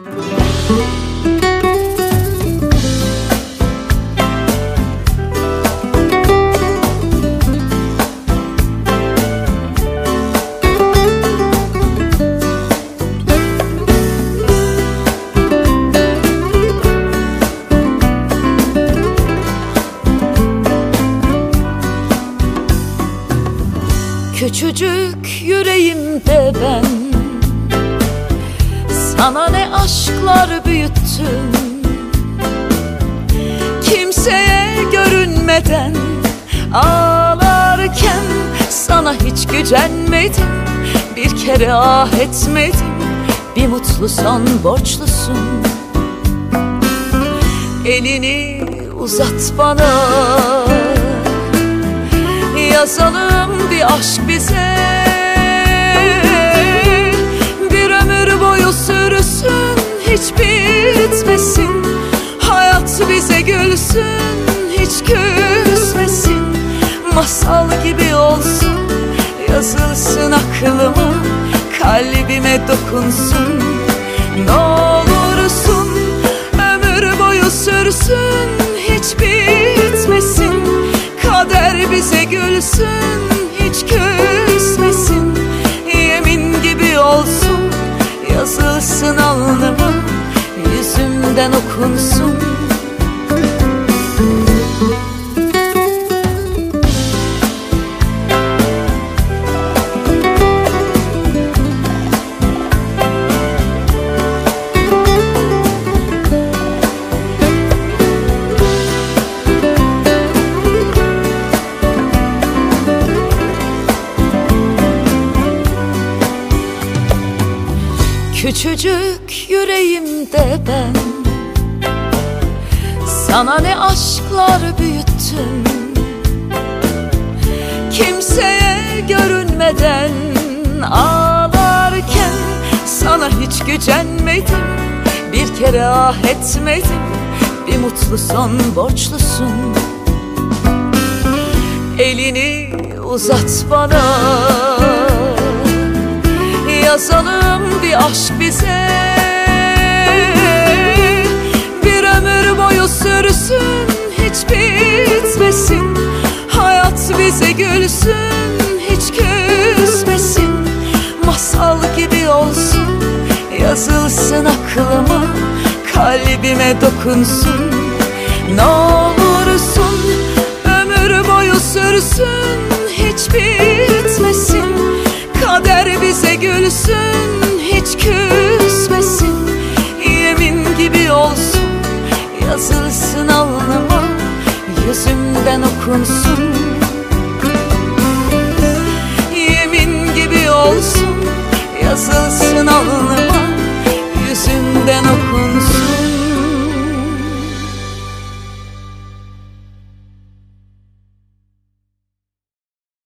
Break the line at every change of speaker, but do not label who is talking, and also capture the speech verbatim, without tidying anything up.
Küçücük yüreğimde ben sana ne aşklar büyüttüm. Kimseye görünmeden ağlarken sana hiç gücenmedim. Bir kere ah etmedim, bir mutlu son borçlusun. Elini uzat bana, yazalım bir aşk bize. Bir ömür boyu sürsün, hiç bitmesin. Hayat bize gülsün, hiç küsmesin. Masal gibi olsun, yazılsın aklıma, kalbime dokunsun. Ne olursun ömür boyu sürsün, hiç bitmesin. Kader bize gülsün, hiç küsmesin. Yemin gibi olsun, yazılsın alnıma, yüzümden okunsun. Küçücük yüreğimde ben sana ne aşklar büyüttüm. Kimseye görünmeden ağlarken sana hiç gücenmedim. Bir kere ah etmedim, bir mutlu son borçlusun. Elini uzat bana, yazalım bir aşk bize. Bir ömür boyu sürsün, hiç bitmesin. Hayat bize gülsün, hiç küsmesin. Masal gibi olsun, yazılsın aklıma, kalbime dokunsun. Ne olursun ömür boyu sürsün, hiç bitmesin. Kader bize gülsün, hiç küsmesin. Yemin gibi olsun, yazılsın alnıma, yüzümden okunsun. Yemin gibi olsun, yazılsın alnıma, yüzümden okunsun.